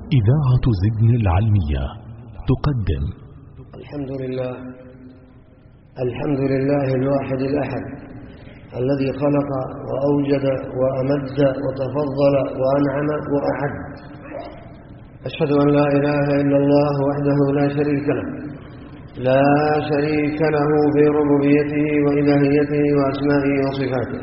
إذاعة زدن العلمية تقدم. الحمد لله الواحد الأحد الذي خلق وأوجد وأمد وتفضل وأنعم وأعد. أشهد أن لا إله إلا الله وحده لا شريك له في ربوبيته وإلهيته وأسمائه وصفاته،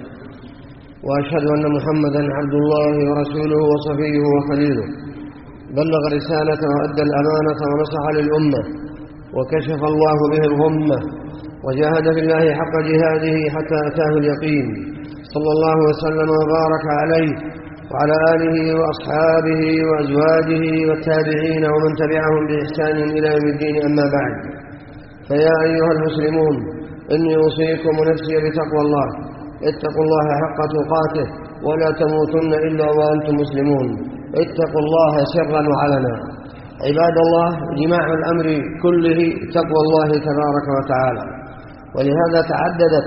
وأشهد أن محمدا عبد الله ورسوله وصفيه وخليله، بلغ رسالة وأدى الأمانة ونصح للأمة وكشف الله به الغمة وجاهد في الله حق جهاده حتى أتاه اليقين، صلى الله وسلم وبارك عليه وعلى آله وأصحابه وأزواجه والتابعين ومن تبعهم بإحسان إلى يوم الدين. أما بعد، فيا أيها المسلمون، إني أوصيكم ونفسي بتقوى الله. اتقوا الله حق تقاته ولا تموتن إلا وأنتم مسلمون. اتقوا الله سرا وعلنا. عباد الله، جماع الأمر كله تقوى الله تبارك وتعالى، ولهذا تعددت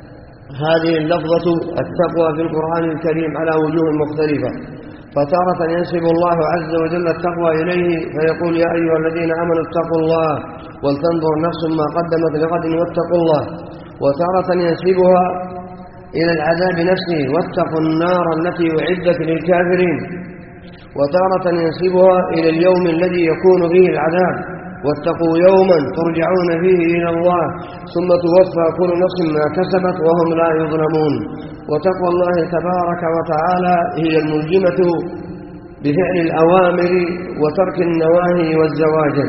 هذه اللفظة التقوى في القرآن الكريم على وجوه مختلفة. فتارة ينسب الله عز وجل التقوى إليه فيقول: يا أيها الذين آمنوا اتقوا الله ولتنظر نفس ما قدمت لغد واتقوا الله. وتارة ينسبها إلى العذاب نفسه: واتقوا النار التي أعدت للكافرين. وتارة ينسبها إلى اليوم الذي يكون فيه العذاب: واتقوا يوما ترجعون فيه إلى الله ثم توفى كل نفس ما كسبت وهم لا يظلمون. وتقوى الله تبارك وتعالى هي الملزمة بفعل الأوامر وترك النواهي والزواجر،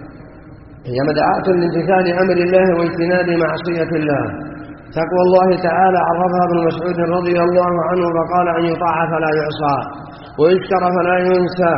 هي مدعاة لامتثال أمر الله واجتناب معصية الله. تقوى الله تعالى عرفها ابن مسعود رضي الله عنه فقال: أن يطاع فلا يعصى، ويذكر فلا ينسى،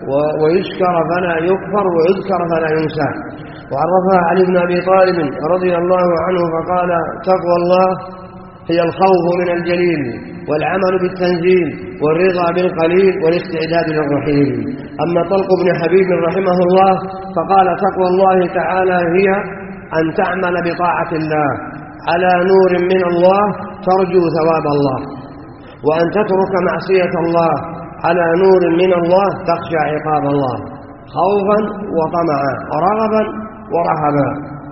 ويشكر فلا يكفر، ويذكر فلا ينسى. وعرفها علي بن أبي طالب رضي الله عنه فقال: تقوى الله هي الخوف من الجليل، والعمل بالتنزيل، والرضا بالقليل، والاستعداد للرحيل. أما طلق بن حبيب رحمه الله فقال: تقوى الله تعالى هي أن تعمل بطاعة الله على نور من الله ترجو ثواب الله، وأن تترك معصية الله على نور من الله تخشى عقاب الله، خوفا وطمعا ورغبا ورهبا.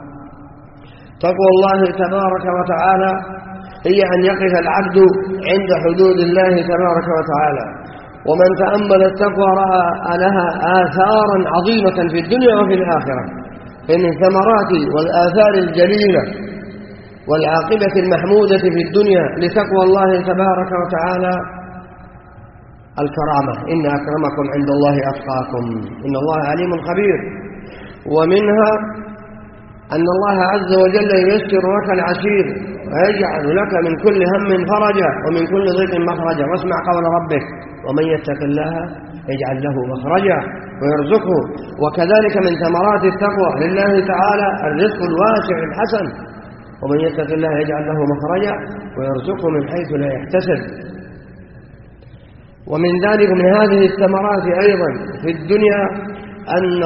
تقوى الله تبارك وتعالى هي أن يقف العبد عند حدود الله تبارك وتعالى. ومن تأمل التقوى رأى لها آثارا عظيمة في الدنيا وفي الآخرة. إن الثمرات والآثار الجليلة والعاقبة المحمودة في الدنيا لتقوى الله تبارك وتعالى الكرامة: إن أكرمكم عند الله أتقاكم، إن الله عليم خبير. ومنها أن الله عز وجل ييسر لك العسير ويجعل لك من كل هم فرجا ومن كل ضيق مخرجا. واسمع قول ربك: ومن يتق الله يجعل له مخرجا ويرزقه. وكذلك من ثمرات التقوى لله تعالى الرزق الواسع الحسن: ومن يتق الله يجعل له مخرجا ويرزقه من حيث لا يحتسب. ومن ذلك من هذه الثمرات أيضا في الدنيا أن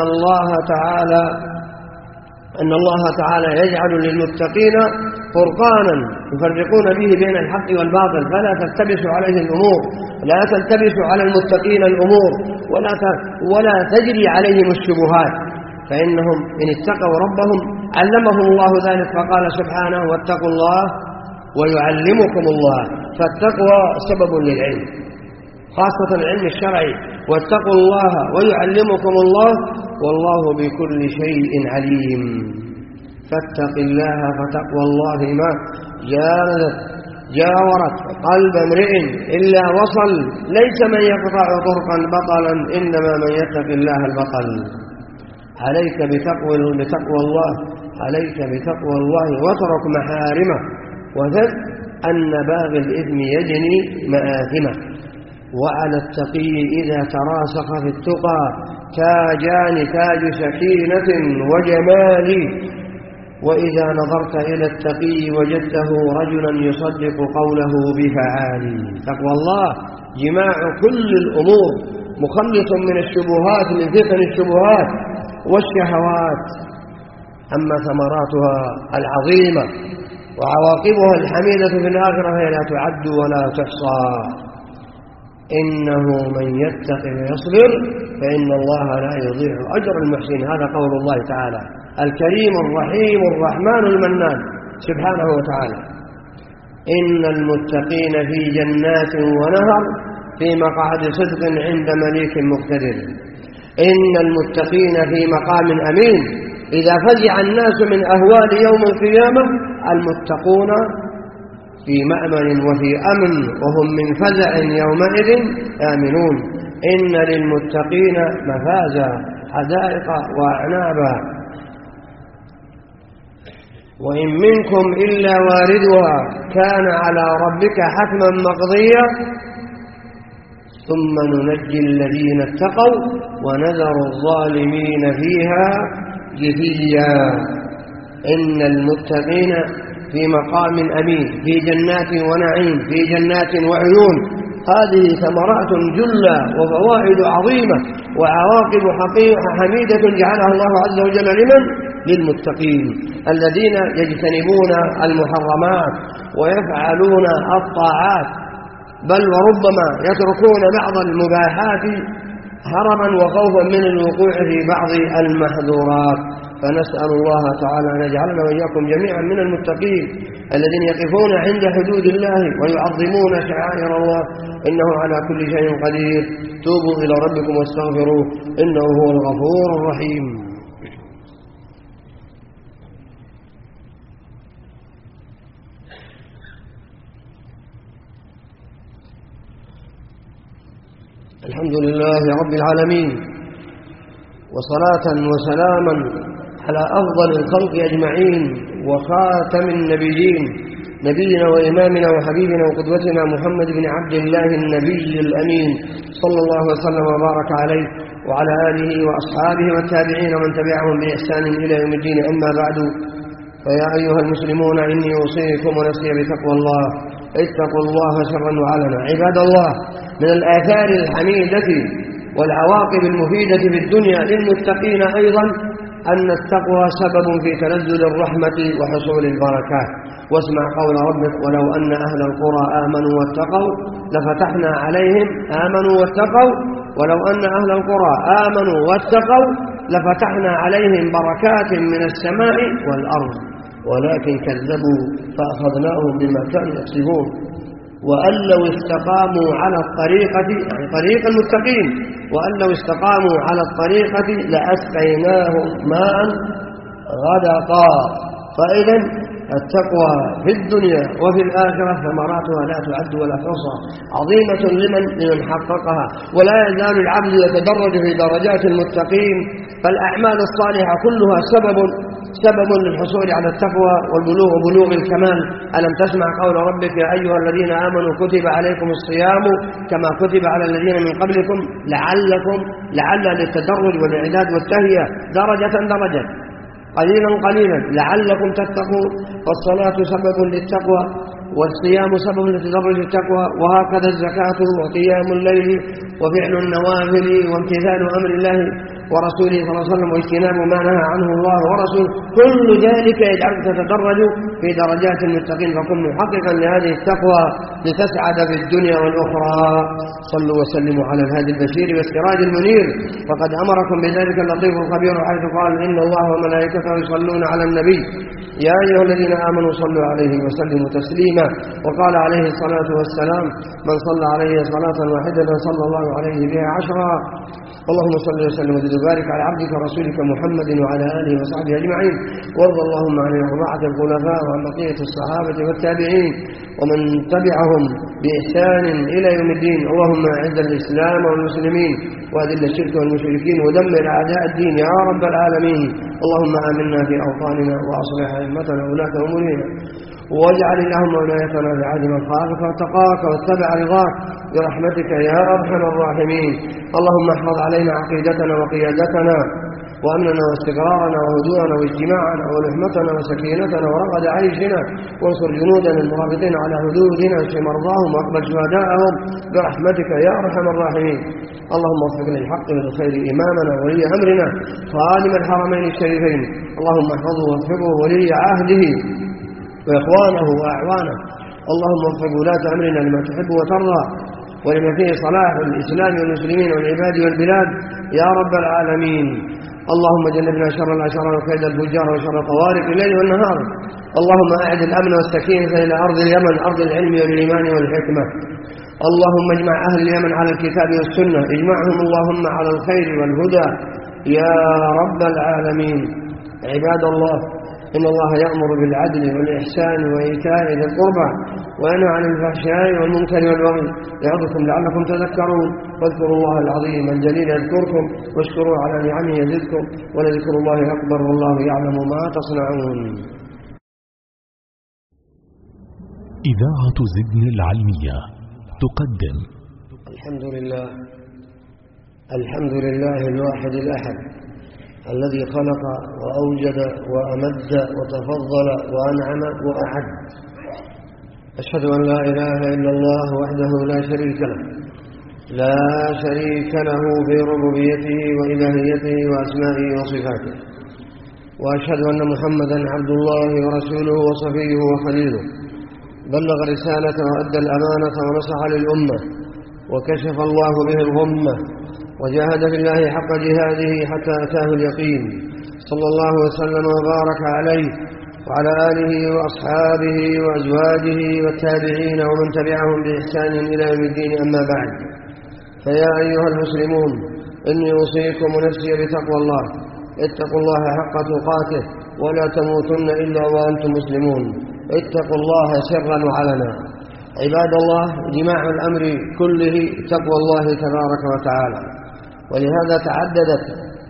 الله تعالى يجعل للمتقين فرقانا يفرقون به بين الحق والباطل، فلا تلتبس عليه الأمور، لا تلتبس على المتقين الأمور ولا تجري عليهم الشبهات، فإنهم إن اتقوا ربهم علمهم الله ذلك، فقال سبحانه: واتقوا الله ويعلمكم الله. فالتقوى سبب للعلم، خاصة العلم الشرعي. واتقوا الله ويعلمكم الله والله بكل شيء عليم. فاتق الله فتقوى الله ما جاورت قلب امرئ إلا وصل، ليس من يقطع طرقا بطلا إنما من يتق الله البطل. عليك بتقوى الله، عليك بتقوى الله واترك محارمه، وذك أن باغي الإثم يجني مآثمه. وعلى التقي إذا تراسخ في التقى تاجان: تاج سكينة وجمال. وإذا نظرت إلى التقي وجدته رجلا يصدق قوله بفعال. تقوى الله جماع كل الأمور، مخلص من الشبهات، من فتن الشبهات والشهوات. أما ثمراتها العظيمة وعواقبها الحميدة في الآخرة فهي لا تعد ولا تحصى. إنه من يتق ويصبر فإن الله لا يضيع أجر المحسنين. هذا قول الله تعالى الكريم الرحيم الرحمن المنان سبحانه وتعالى. إن المتقين في جنات ونهر في مقعد صدق عند مليك مقتدر. إن المتقين في مقام أمين. إذا فزع الناس من أهوال يوم القيامة المتقون في مأمن وفي أمن وهم من فزع يومئذ آمنون. إن للمتقين مفازا حدائق وأعنابا وإن منكم إلا واردها كان على ربك حتما مقضيا ثم ننجي الذين اتقوا ونذر الظالمين فيها جثيا. إن المتقين في مقام أمين في جنات ونعيم في جنات وعيون. هذه ثمرات جلة وفوائد عظيمة وعواقب حميدة جعلها الله عز وجل لمن؟ للمتقين الذين يجتنبون المحرمات ويفعلون الطاعات بل وربما يتركون بعض المباحات هربا وخوفا من الوقوع في بعض المحظورات. فنسأل الله تعالى أن يجعلنا وإياكم جميعا من المتقين الذين يقفون عند حدود الله ويعظمون شعائر الله. إنه على كل شيء قدير. توبوا إلى ربكم واستغفروه إنه هو الغفور الرحيم. الحمد لله رب العالمين وصلاة وسلاما على أفضل الخلق أجمعين وخاتم النبيين نبينا وإمامنا وحبيبنا وقدوتنا محمد بن عبد الله النبي الأمين صلى الله وسلم وبارك عليه وعلى آله وأصحابه والتابعين ومن تبعهم بإحسان إلى يوم الدين. أما بعد فيا أيها المسلمون إني أوصيكم ونفسي بتقوى الله. اتقوا الله سرا وعلنا. عباد الله، من الآثار الحميدة والعواقب المفيدة في الدنيا للمتقين أيضا أن التقوى سبب في تنزل الرحمة وحصول البركات. واسمع قول ربك ولو أن أهل القرى آمنوا واتقوا لفتحنا عليهم آمنوا واتقوا ولو أن أهل القرى آمنوا واتقوا لفتحنا عليهم بركات من السماء والأرض ولكن كذبوا فأخذناهم بما كانوا يكسبون. وأن لو استقاموا على الطريقة يعني طريق المتقين وأن لو استقاموا على الطريقة لأسقيناهم ماء غدقا. فإذا التقوى في الدنيا وفي الآخرة ثمراتها لا تعد ولا تحصى عظيمة لمن حققها. ولا يزال العبد يتدرج في درجات المتقين. فالأعمال الصالحة كلها سبب للحصول على التقوى وبلوغ الكمال. ألم تسمع قول ربك يا أيها الذين آمنوا كتب عليكم الصيام كما كتب على الذين من قبلكم لعل للتدرج والإعداد والتهيئة درجة قليلا لعلكم تتقون. فالصلاة سبب للتقوى والصيام سبب لتدرج التقوى وهكذا الزكاة وقيام الليل وفعل النوافل وامتثال أمر الله ورسوله صلى الله عليه وسلم واجتناب ما نهى عنه الله ورسوله. كل ذلك يجعلك تتدرج في درجات المتقين. فكن محققا لهذه التقوى لتسعد في الدنيا والأخرى. صلوا وسلموا على الهادي البشير والسراج المنير فقد أمركم بذلك اللطيف الخبير حيث قال إن الله وملائكته يصلون على النبي يا أيها الذين آمنوا صلوا عليه وسلموا تسليما. وقال عليه الصلاة والسلام من صلى عليه صلاة واحدة صلى الله عليه بها 10. اللهم صل وسلم وبارك على عبدك ورسولك محمد وعلى آله وصحبه أجمعين. وارض اللهم عن الأربعة الخلفاء وعن بقية الصحابة والتابعين ومن تبعهم بإحسان إلى يوم الدين. اللهم أعز الإسلام والمسلمين وأذل الشرك والمشركين ودمر أعداء الدين يا رب العالمين. اللهم آمنا في أوطاننا وأصلح أئمتنا وولاة أمورنا واجعل اللهم ولايتنا بعهد من خافك واتقاك واتبع رضاك برحمتك يا أرحم الراحمين. اللهم احفظ علينا عقيدتنا وقيادتنا وأمننا واستقرارنا وهدوءنا واجتماعنا ولحمتنا وسكينتنا ورغد عيشنا وانصر جنودنا المرابطين على حدودنا اشف مرضاهم واقبل شهداءهم برحمتك يا أرحم الراحمين. اللهم وفق للحق والخير إمامنا ولي أمرنا خادم الحرمين الشريفين. اللهم احفظه ووفقه ولي عهده وإخوانه وأعوانه. اللهم وفق ولاة أمرنا لما تحب وترضى ولما فيه صلاح الإسلام والمسلمين والعباد والبلاد يا رب العالمين. اللهم جنبنا شر الأشرار وكيد الفجار وشر طوارق الليل والنهار. اللهم أعد الأمن والسكينة إلى أرض اليمن، أرض العلم والإيمان والحكمة. اللهم اجمع أهل اليمن على الكتاب والسنة، اجمعهم اللهم على الخير والهدى يا رب العالمين. عباد الله، إن الله يأمر بالعدل والإحسان وإيتاء ذي القربى وينهى عن الفحشاء والمنكر والبغي يعظكم لعلكم تذكرون. واذكروا الله العظيم الجليل يذكركم واشكروا على نعمه يزدكم ولذكر الله أكبر والله يعلم ما تصنعون. إذاعة زدن العلمية تقدم الحمد لله الواحد الأحد الذي خلق وأوجد وأمد وتفضل وأنعم وأعد. أشهد أن لا إله إلا الله وحده لا شريك له في ربوبيته وإلهيته وأسمائه وصفاته، وأشهد أن محمدا عبد الله ورسوله وصفيه وخليله، بلغ رسالة وأدى الأمانة ونصح للأمة وكشف الله به الغمة وجاهد في الله حق جهاده حتى أتاه اليقين، صلى الله وسلم وبارك عليه وعلى آله وأصحابه وأزواجه والتابعين ومن تبعهم بإحسان إلى يوم الدين. أما بعد، فيا أيها المسلمون، إني أوصيكم ونفسي بتقوى الله. اتقوا الله حق تقاته ولا تموتن إلا وأنتم مسلمون. اتقوا الله سرا وعلنا. عباد الله، جماع الأمر كله تقوى الله تبارك وتعالى، ولهذا تعددت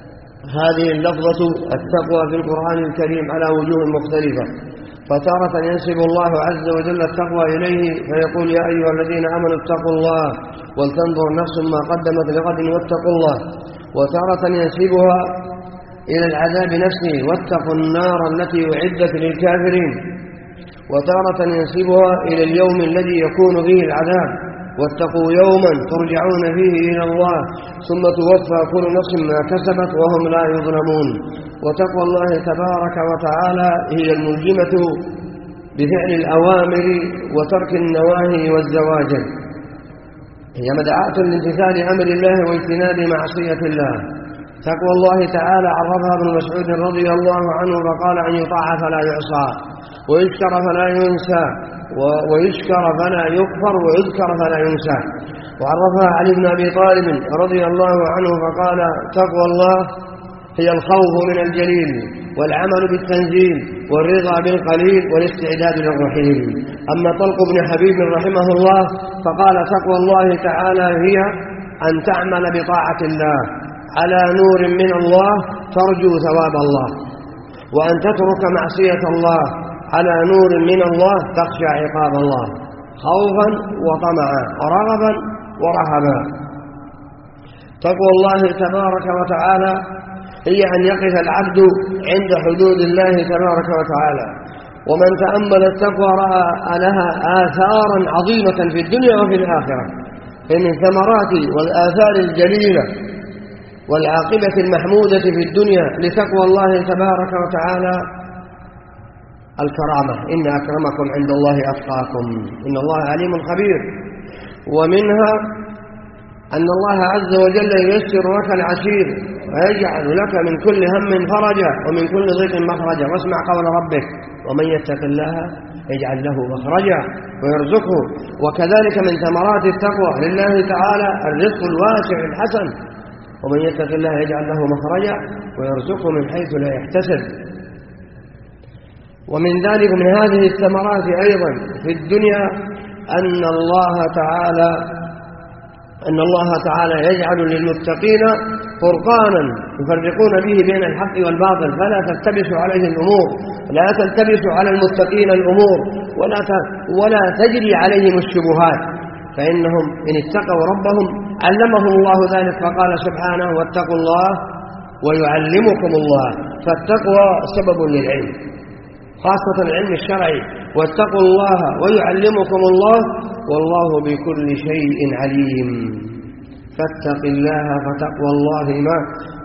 هذه اللفظة التقوى في القرآن الكريم على وجوه مختلفة. فتارة ينسب الله عز وجل التقوى إليه فيقول يا أيها الذين آمنوا اتقوا الله ولتنظر نفس ما قدمت لغد واتقوا الله، وتارة ينسبها إلى العذاب نفسه واتقوا النار التي أعدت للكافرين، وتارة ينسبها إلى اليوم الذي يكون فيه العذاب واتقوا يوما ترجعون فيه إلى الله ثم توفى كل نفس ما كسبت وهم لا يظلمون. وتقوى الله تبارك وتعالى هي الملزمة بفعل الأوامر وترك النواهي والزواجر، هي مدعاة لامتثال أمر الله واجتناب معصية الله. تقوى الله تعالى عرفها ابن مسعود رضي الله عنه فقال أن يطاع فلا يعصى ويشكر فلا ينسى ويشكر فلا يكفر ويذكر فلا ينسى. وعرفها علي بن أبي طالب رضي الله عنه فقال تقوى الله هي الخوف من الجليل والعمل بالتنزيل والرضا بالقليل والاستعداد للرحيل. أما طلق بن حبيب رحمه الله فقال تقوى الله تعالى هي أن تعمل بطاعة الله على نور من الله ترجو ثواب الله، وأن تترك معصية الله على نور من الله تخشى عقاب الله خوفا وطمعا ورغبا ورهبا. تقوى الله تبارك وتعالى هي أن يقف العبد عند حدود الله تبارك وتعالى، ومن تأمل التقوى رأى لها آثارا عظيمة في الدنيا وفي الآخرة. فمن ثمرات والآثار الجليلة والعاقبة المحمودة في الدنيا لتقوى الله تبارك وتعالى الكرامة، إن أكرمكم عند الله أتقاكم إن الله عليم خبير. ومنها أن الله عز وجل ييسر لك العسير ويجعل لك من كل هم فرجا ومن كل ضيق مخرجا. واسمع قول ربك ومن يتق الله يجعل له مخرجا ويرزقه. وكذلك من ثمرات التقوى لله تعالى الرزق الواسع الحسن، ومن يتق الله يجعل له مخرجا ويرزقه من حيث لا يحتسب. ومن ذلك من هذه الثمرات أيضا في الدنيا أن الله تعالى يجعل للمتقين فرقانا يفرقون به بين الحق والباطل، فلا تلتبس عليه الأمور، لا تلتبس على المتقين الأمور ولا تجري عليهم الشبهات، فإنهم إن اتقوا ربهم علمهم الله ذلك، فقال سبحانه واتقوا الله ويعلمكم الله. فالتقوى سبب للعلم خاصة العلم الشرعي، واتقوا الله ويعلمكم الله والله بكل شيء عليم. فاتق الله فتقوى الله ما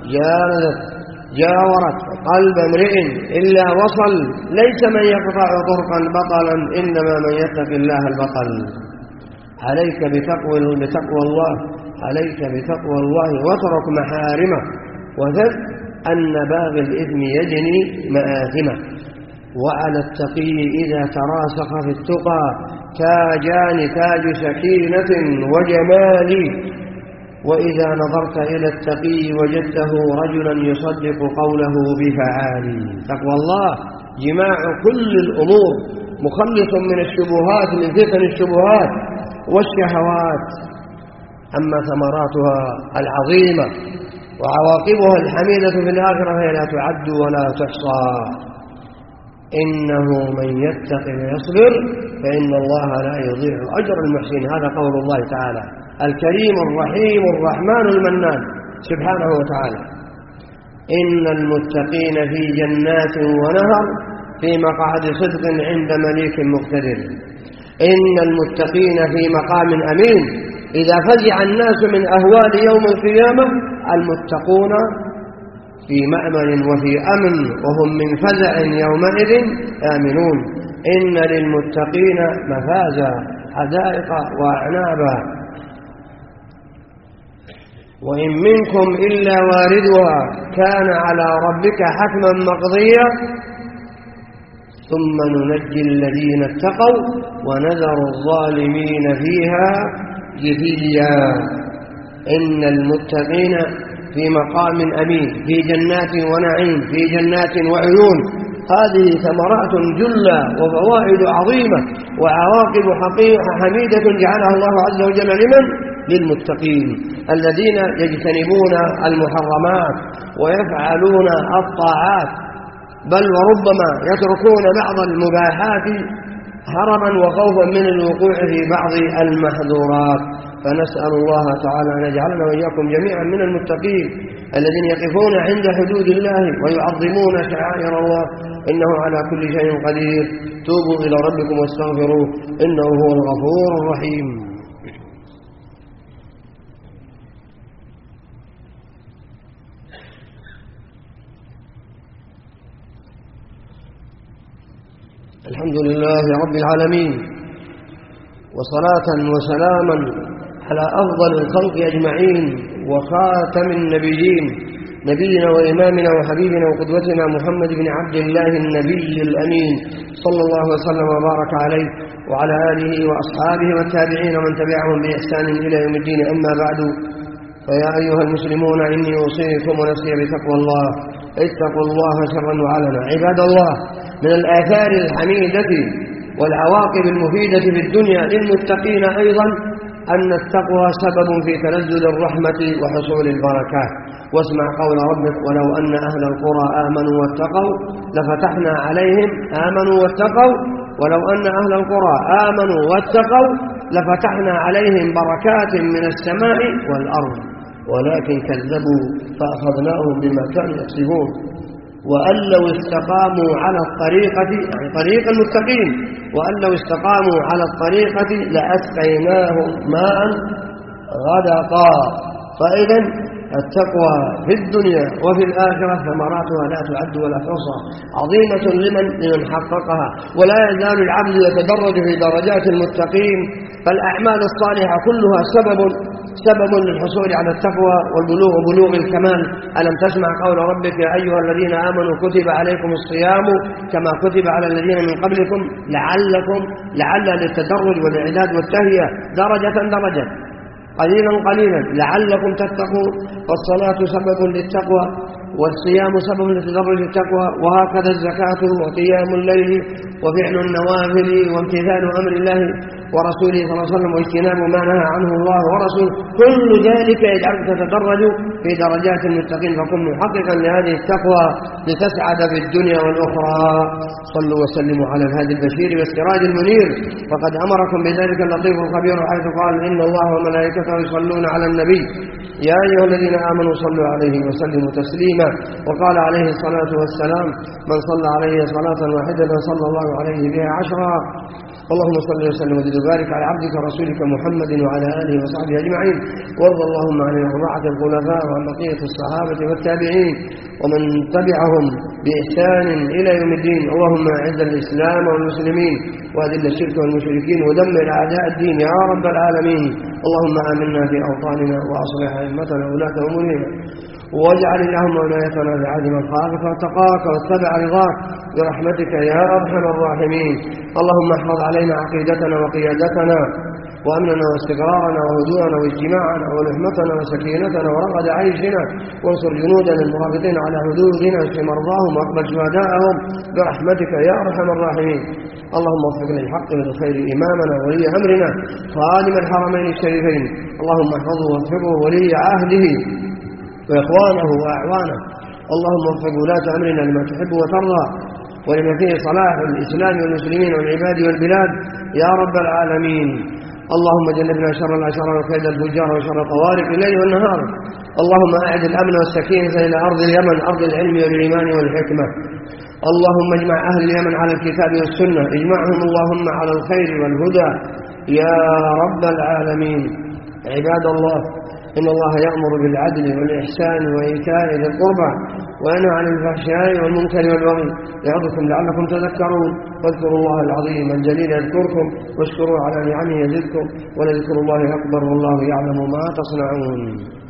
جاورت قلب امرئ إلا وصل، ليس من يقطع طرقا بطلا إنما من يتق الله البطل. عليك بتقوى الله، عليك بتقوى الله واترك محارمه، وثق أن باغي الإثم يجني مآثمه. وعلى التقي إذا تراسخ في التقى تاج سكينة وجمال. وإذا نظرت إلى التقي وجدته رجلا يصدق قوله بفعال. تقوى الله جماع كل الأمور، مخلص من الشبهات، من فتن الشبهات والشهوات. أما ثمراتها العظيمة وعواقبها الحميدة في الآخرة هي لا تعد ولا تحصى. إنه من يتق ويصبر فإن الله لا يضيع أجر المحسنين. هذا قول الله تعالى الكريم الرحيم الرحمن المنان سبحانه وتعالى. إن المتقين في جنات ونهر في مقعد صدق عند مليك مقتدر. إن المتقين في مقام أمين. إذا فزع الناس من أهوال يوم القيامة المتقون في مأمن وفي أمن، وهم من فزع يومئذ آمنون. إن للمتقين مفازا حدائق وأعنابا. وإن منكم إلا واردها كان على ربك حتما مقضيا ثم ننجي الذين اتقوا ونذر الظالمين فيها جثيا. إن المتقين في مقام أمين في جنات ونعيم في جنات وعيون. هذه ثمرات جلة وفوائد عظيمة وعواقب حميدة جعلها الله عز وجل لمن؟ للمتقين الذين يجتنبون المحرمات ويفعلون الطاعات، بل وربما يتركون بعض المباحات هربا وخوفا من الوقوع في بعض المحظورات. فنسأل الله تعالى أن يجعلنا وإياكم جميعا من المتقين الذين يقفون عند حدود الله ويعظمون شعائر الله. إنه على كل شيء قدير. توبوا إلى ربكم واستغفروه إنه هو الغفور الرحيم. الحمد لله رب العالمين، وصلاة وسلاما على أفضل الخلق أجمعين وخاتم النبيين، نبينا وإمامنا وحبيبنا وقدوتنا محمد بن عبد الله النبي الأمين صلى الله وسلم وبارك عليه وعلى آله وأصحابه والتابعين ومن تبعهم بإحسان إلى يوم الدين. أما بعد، فيا أيها المسلمون إني أوصيكم ونفسي بتقوى الله. اتقوا الله سرا وعلنا. عباد الله، من الآثار الحميدة والعواقب المفيدة في الدنيا للمتقين أيضا أن التقوى سبب في تنزل الرحمة وحصول البركات. واسمع قول ربك ولو أن أهل القرى آمنوا واتقوا لفتحنا عليهم آمنوا واتقوا ولو أن أهل القرى آمنوا واتقوا لفتحنا عليهم بركات من السماء والأرض ولكن كذبوا فأخذناهم بما كانوا يكسبون. وأن لو استقاموا على الطريقة، يعني طريق المتقين، وأن لو استقاموا على الطريقة لأسقيناهم ماء غدقا. فإذا التقوى في الدنيا وفي الآخرة ثمراتها لا تعد ولا تحصى، عظيمة لمن حققها. ولا يزال العبد يتدرج في درجات المتقين، فالأعمال الصالحة كلها سبب للحصول على التقوى والبلوغ بلوغ الكمال. ألم تسمع قول ربك يا أيها الذين آمنوا كتب عليكم الصيام كما كتب على الذين من قبلكم لعل للتدرج والإعداد والتهيئة درجة قليلا لعلكم تتقون. فالصلاة سبب للتقوى والصيام سبب لتدرج التقوى، وهكذا الزكاة وقيام الليل وفعل النوافل وامتثال أمر الله ورسوله صلى الله عليه وسلم واجتناب ما نهى عنه الله ورسوله. كل ذلك يجعلك تتدرج في درجات المتقين. فكن محققا لهذه التقوى لتسعد في الدنيا والأخرى. صلوا وسلموا على الهادي البشير والسراج المنير، فقد أمركم بذلك اللطيف الخبير حيث قال إن الله وملائكته يصلون على النبي يا أيها الذين آمنوا صلوا عليه وسلموا تسليما. وقال عليه الصلاة والسلام من صلى عليه صلاة واحدة صلى الله عليه بها 10. اللهم صل وسلم وزد وبارك على عبدك ورسولك محمد وعلى آله وصحبه أجمعين، وارض اللهم عن الأربعة الخلفاء وعن بقية الصحابة والتابعين ومن تبعهم بإحسان إلى يوم الدين. اللهم أعز الإسلام والمسلمين وأذل الشرك والمشركين ودمر أعداء الدين يا رب العالمين. اللهم آمنا في أوطاننا وأصلح أئمتنا وولاة أمورنا، واجعل اللهم ولايتنا لعهد من خافك واتقاك واتبع رضاك برحمتك يا أرحم الراحمين. اللهم احفظ علينا عقيدتنا وقيادتنا وأمننا واستقرارنا وهدوءنا واجتماعنا ولحمتنا وسكينتنا ورغد عيشنا، وانصر جنودنا المرابطين على حدودنا اشف مرضاهم واقبل شهداءهم برحمتك يا أرحم الراحمين. اللهم وفقنا للحق والخير إمامنا ولي أمرنا خادم الحرمين الشريفين. اللهم احفظه ووفقه ولي عهده وإخوانه وأعوانه. اللهم وفق ولاة أمرنا لما تحب وترضى ولما فيه صلاح الإسلام والمسلمين والعباد والبلاد يا رب العالمين. اللهم جنبنا شر الأشرار وكيد الفجار وشر الطوارق الليل والنهار. اللهم أعد الأمن والسكينة إلى أرض اليمن، أرض العلم والإيمان والحكمة. اللهم اجمع أهل اليمن على الكتاب والسنة، اجمعهم اللهم على الخير والهدى يا رب العالمين. عباد الله، إن الله يأمر بالعدل والإحسان وإيتاء ذي القربى وينهى عن الفحشاء والمنكر والبغي يعظكم لعلكم تذكرون. واذكروا الله العظيم الجليل يذكركم واشكروا على نعمه يزدكم ولذكر الله أكبر والله يعلم ما تصنعون.